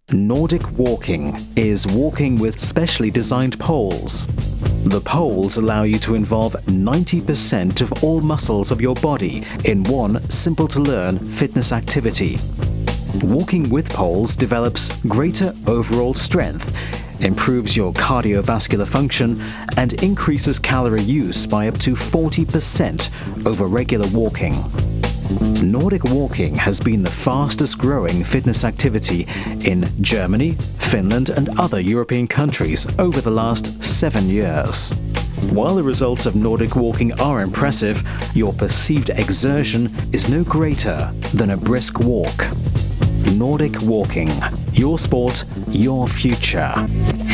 Nordic walking is walking with specially designed poles. The poles allow you to involve 90% of all muscles of your body in one simple-to-learn fitness activity. Walking with poles develops greater overall strength, improves your cardiovascular function, and increases calorie use by up to 40% over regular walking. Nordic walking has been the fastest-growing fitness activity in Germany, Finland, and other European countries over the last 7 years. While the results of Nordic walking are impressive, your perceived exertion is no greater than a brisk walk. Nordic walking. Your sport, your future.